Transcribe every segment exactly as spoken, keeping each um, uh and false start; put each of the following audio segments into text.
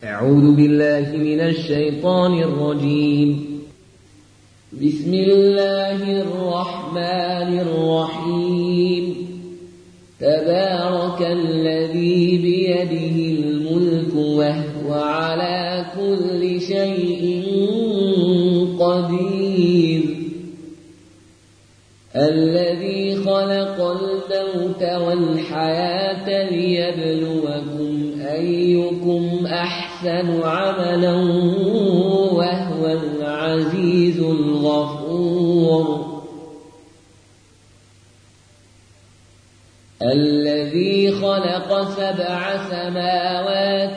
أعوذ بالله من الشيطان الرجيم. بسم الله الرحمن الرحيم. تبارك الذي بيده الملك وهو على كل شيء قدير. الذي خلق الموت والحياة ليبلوكم أيكم أحسن عملا وهو العزيز الغفور. الذي خلق سبع سماوات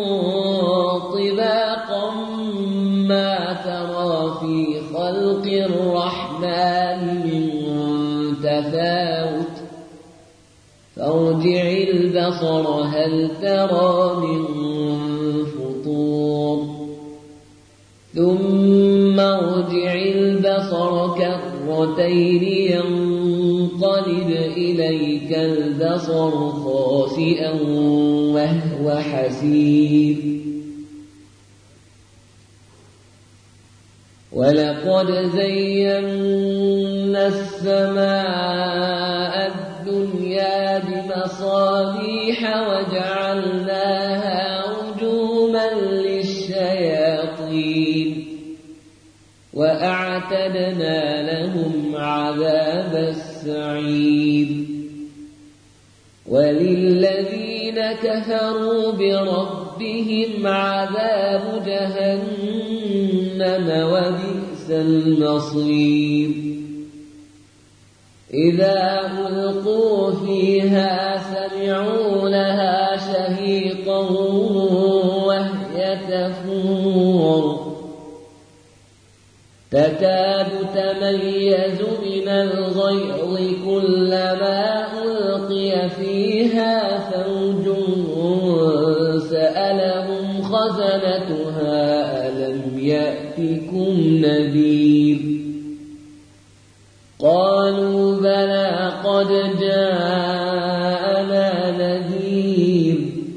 طباقا ما ترى في خلق الرحمن من تفاوت فارجع البصر هل ترى من فطور ثم ارجع البصر كرتين ينقلب إليك البصر خاسئا وهو حسير. ولقد زينا السماء الدنيا بمصابيح وجعلناها رجوما للشياطين وأعتدنا لهم عذاب السعير. وللذين كفروا بربهم عذاب جهنم وبئس المصير. إذا ألقوا فيها سمعوا لها شهيقا وهي تفور تكاد تميز من الغيظ كلما ألقي فيها فوج سألهم خزنتها ألم يأتكم نذير. قالوا بلى قد جاءنا نذير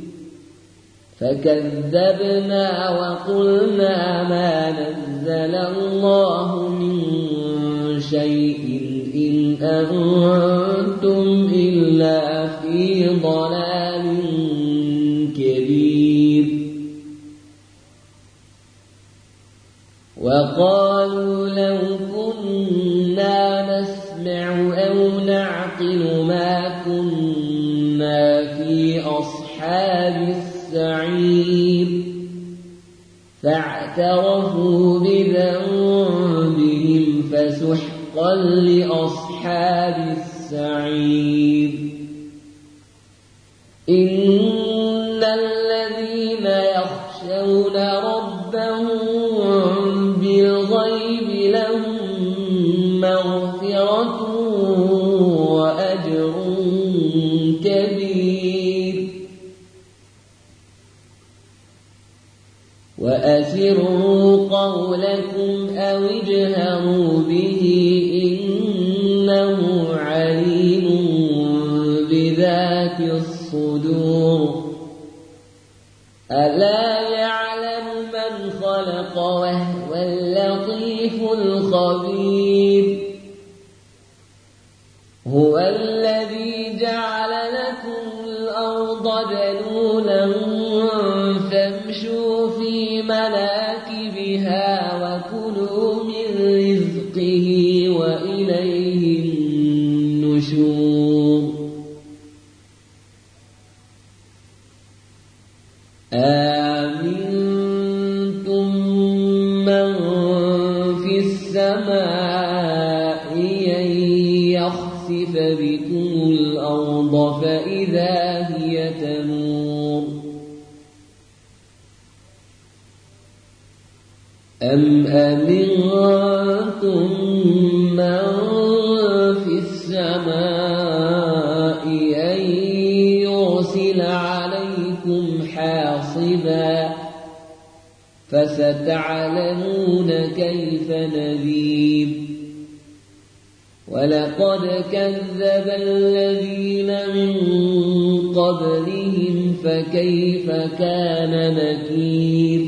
فكذبنا وقلنا ما نزل الله من شيء إن أنتم إلا في ضلال كبير. وقالوا لو كنا نسمع أو نعقل ما كنا في أصحاب السعير فاعترفوا بذنبهم فسحقا لأصحاب السعير. إن الذين يخشون ربهم بالغيب لهم مغفرة وأجر كبير. وأسروا قولكم أو اجهروا به إنه عليم بذات الصدور. ألا يعلم من خلق وهو اللطيف الخبير. هو الذي جعل لكم الأرض ذلولا فامشوا في مناكبها وكلوا من رزقه وإليه النشور. آمنتم من في السماء أن يخسف بكم الأرض فإذا هي تمور أم أمنتم من في السماء أن يرسل عليكم حاصبا فستعلمون كيف نذير. ولقد كذب الذين من قبلهم فكيف كان نكير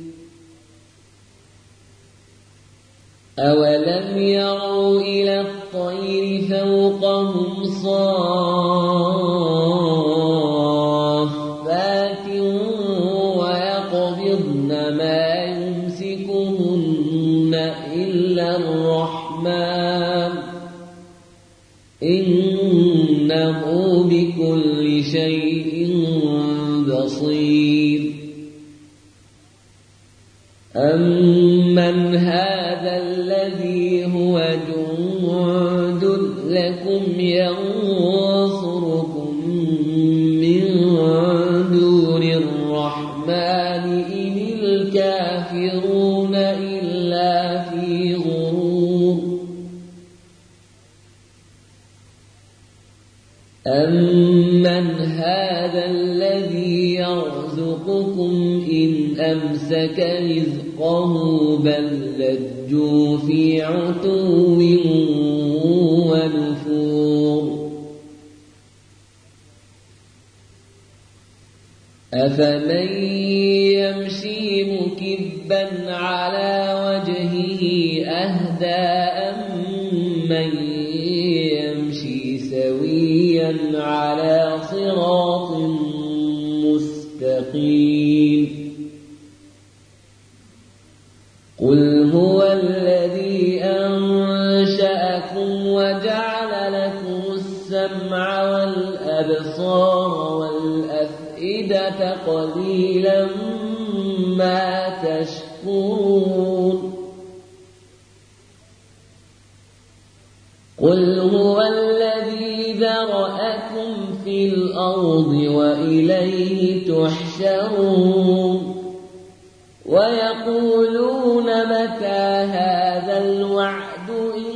أولم يروا إلى الطير فوقهم صافات ويقبضن ما يمسكهن إلا الرحمن إنه بكل شيء بصير أمن هذا الذي هو جند لكم ينصركم من دون الرحمن إن الكافرون إلا في غرور أمن هذا الذي يرزقكم إن أمسك رزقه بل لجوا في عتو ونفور أفمن يمشي مكبا على وجهه أهدى أمن يمشي سويا على صراط مستقيم قل هو الذي أنشأكم وجعل لكم السمع والأبصار والأفئدة قليلا ما تشكرون قل هو الذي ذرأكم في الأرض وإليه تحشرون ويقولون متى هذا الوعد إن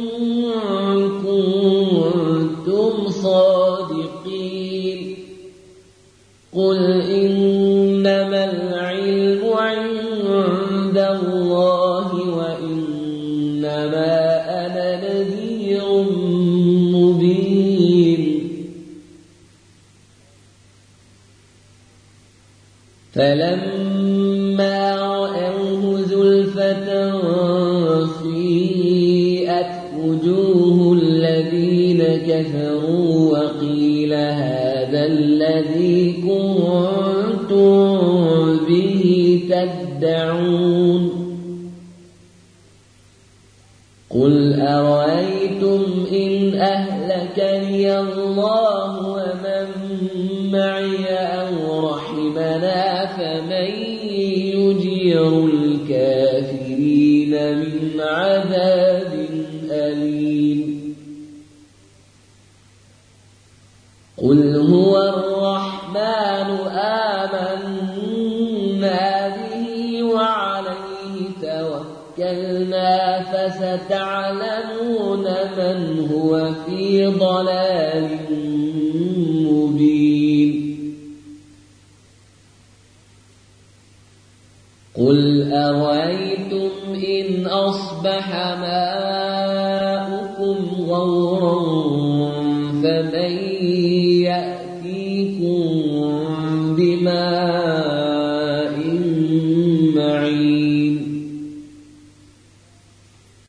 كنتم صادقين قل إنما العلم عند الله وإنما أنا نذير مبين فلما رأوه زلفة سيئت وجوه الذين كفروا وقيل هذا الذي كنتم به تدعون قل أرأيتم إن أهلكني الله ومن معي أو رحمنا فمن يجير الكافرين من عذاب أليم قل هو الرحمن آمنا به وعليه توكلنا فستعلمون من هو في ضلال مبين قل أرأيتم إن أصبح ماؤكم غورا